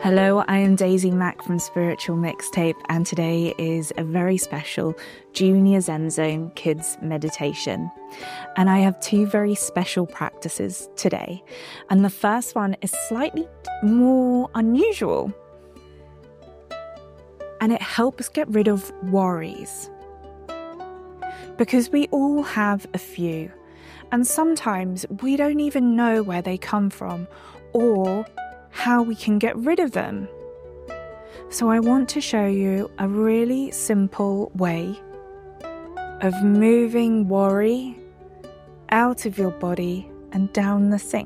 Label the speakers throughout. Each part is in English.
Speaker 1: Hello, I am Daisy Mack from Spiritual Mixtape, and today is a very special Junior Zen Zone Kids Meditation. And I have two very special practices today. And the first one is slightly more unusual. And it helps get rid of worries. Because we all have a few. And sometimes we don't even know where they come from or how we can get rid of them. So I want to show you a really simple way of moving worry out of your body and down the sink.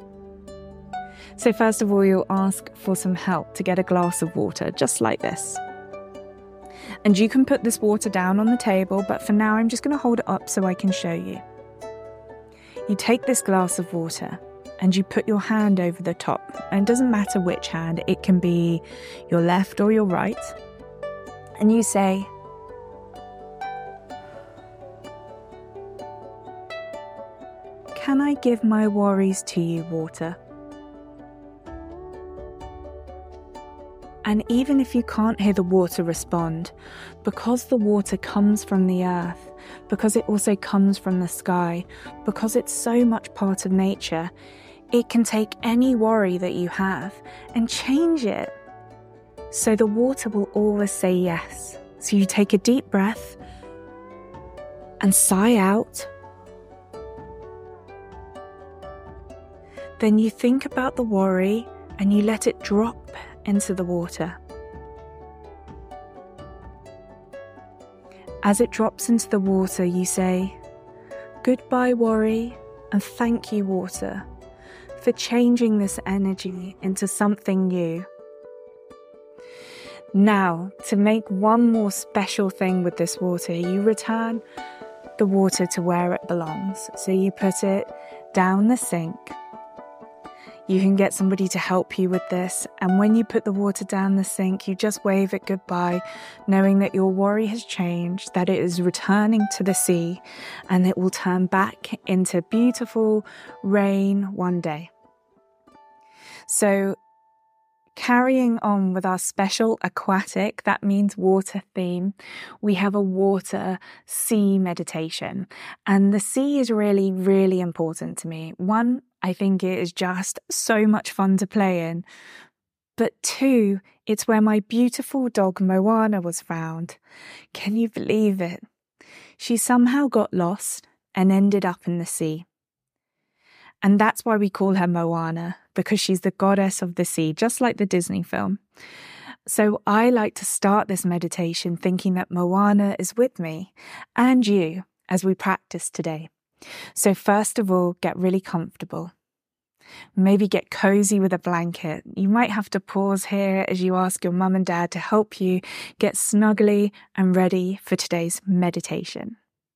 Speaker 1: So first of all, you'll ask for some help to get a glass of water, just like this. And you can put this water down on the table, but for now I'm just going to hold it up so I can show you. You take this glass of water and you put your hand over the top. And it doesn't matter which hand, it can be your left or your right. And you say, "Can I give my worries to you, water?" And even if you can't hear the water respond, because the water comes from the earth, because it also comes from the sky, because it's so much part of nature, it can take any worry that you have and change it. So the water will always say yes. So you take a deep breath and sigh out. Then you think about the worry and you let it drop into the water. As it drops into the water, you say, "Goodbye, worry, and thank you, water, for changing this energy into something new." Now, to make one more special thing with this water, you return the water to where it belongs. So you put it down the sink. You can get somebody to help you with this. And when you put the water down the sink, you just wave it goodbye, knowing that your worry has changed, that it is returning to the sea, and it will turn back into beautiful rain one day. So, carrying on with our special aquatic, that means water theme, we have a water sea meditation. And the sea is really, really important to me. One, I think it is just so much fun to play in. But two, it's where my beautiful dog Moana was found. Can you believe it? She somehow got lost and ended up in the sea. And that's why we call her Moana, because she's the goddess of the sea, just like the Disney film. So I like to start this meditation thinking that Moana is with me and you as we practice today. So first of all, get really comfortable. Maybe get cozy with a blanket. You might have to pause here as you ask your mum and dad to help you get snuggly and ready for today's meditation.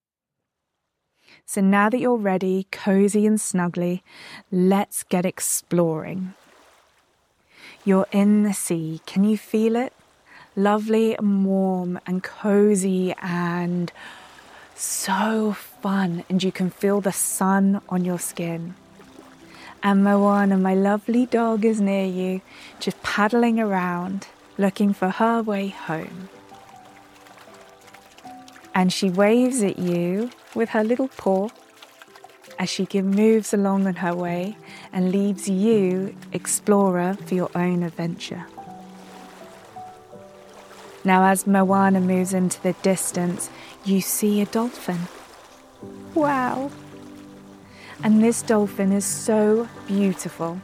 Speaker 1: So now that you're ready, cozy and snuggly, let's get exploring. You're in the sea. Can you feel it? Lovely and warm and cozy and so fun. And you can feel the sun on your skin. And Moana, my lovely dog, is near you, just paddling around, looking for her way home. And she waves at you with her little paw as she moves along on her way and leaves you, explorer, for your own adventure. Now, as Moana moves into the distance, you see a dolphin. Wow! And this dolphin is so beautiful,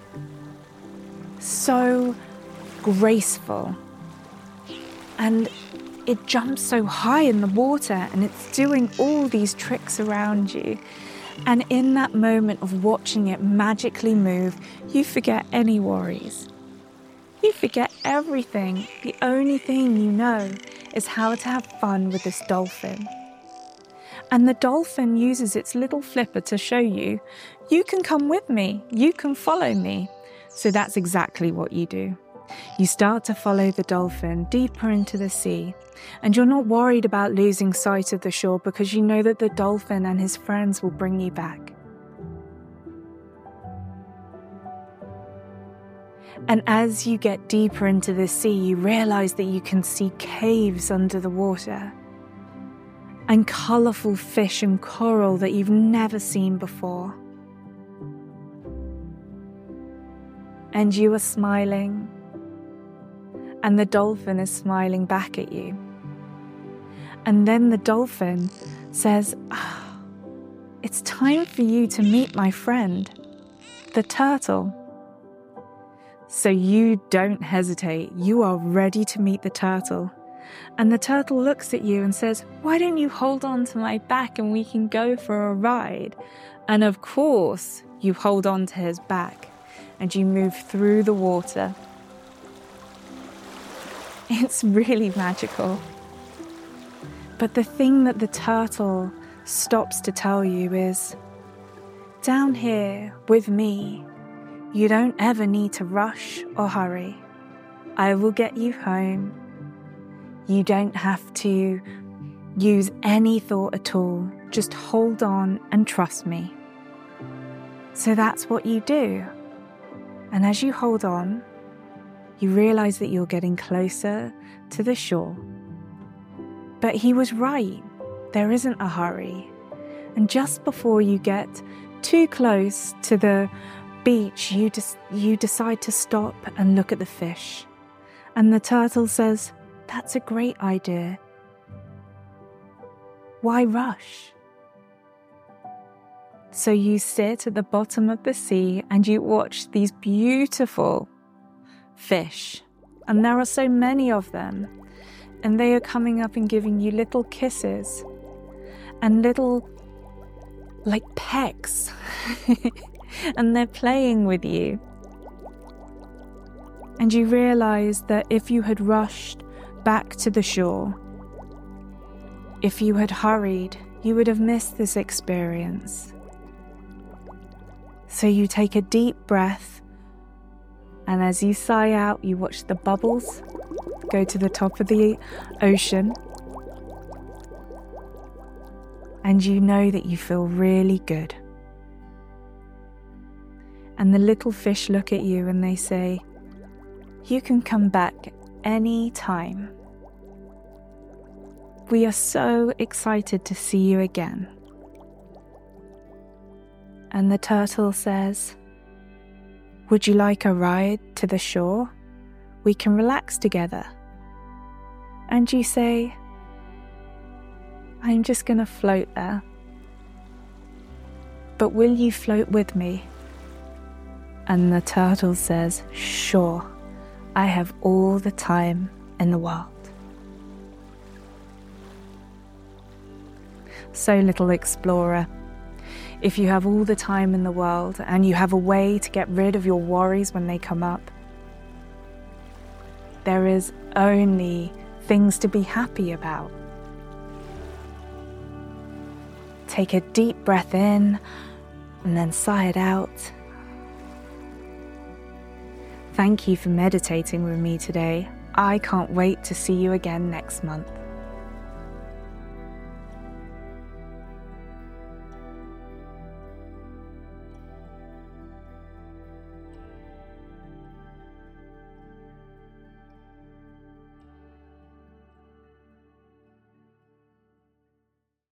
Speaker 1: so graceful, and it jumps so high in the water and it's doing all these tricks around you. And in that moment of watching it magically move, you forget any worries. You forget everything. The only thing you know is how to have fun with this dolphin. And the dolphin uses its little flipper to show you, you can come with me, you can follow me. So that's exactly what you do. You start to follow the dolphin deeper into the sea, and you're not worried about losing sight of the shore because you know that the dolphin and his friends will bring you back. And as you get deeper into the sea, you realize that you can see caves under the water and colourful fish and coral that you've never seen before. And you are smiling, and the dolphin is smiling back at you. And then the dolphin says, "It's time for you to meet my friend, the turtle." So you don't hesitate. You are ready to meet the turtle. And the turtle looks at you and says, "Why don't you hold on to my back and we can go for a ride?" And of course, you hold on to his back and you move through the water. It's really magical. But the thing that the turtle stops to tell you is, down here with me, you don't ever need to rush or hurry. I will get you home. You don't have to use any thought at all. Just hold on and trust me. So that's what you do. And as you hold on, you realize that you're getting closer to the shore. But he was right. There isn't a hurry. And just before you get too close to the beach, you decide to stop and look at the fish. And the turtle says, "That's a great idea. Why rush?" So you sit at the bottom of the sea and you watch these beautiful fish. And there are so many of them. And they are coming up and giving you little kisses and little, like, pecks. And they're playing with you. And you realize that if you had rushed back to the shore, if you had hurried, you would have missed this experience. So you take a deep breath, and as you sigh out, you watch the bubbles go to the top of the ocean, and you know that you feel really good. And the little fish look at you and they say, "You can come back any time. We are so excited to see you again." And the turtle says, "Would you like a ride to the shore? We can relax together." And you say, "I'm just going to float there. But will you float with me?" And the turtle says, "Sure, I have all the time in the world." So, little explorer, if you have all the time in the world and you have a way to get rid of your worries when they come up, there is only things to be happy about. Take a deep breath in and then sigh it out. Thank you for meditating with me today. I can't wait to see you again next month.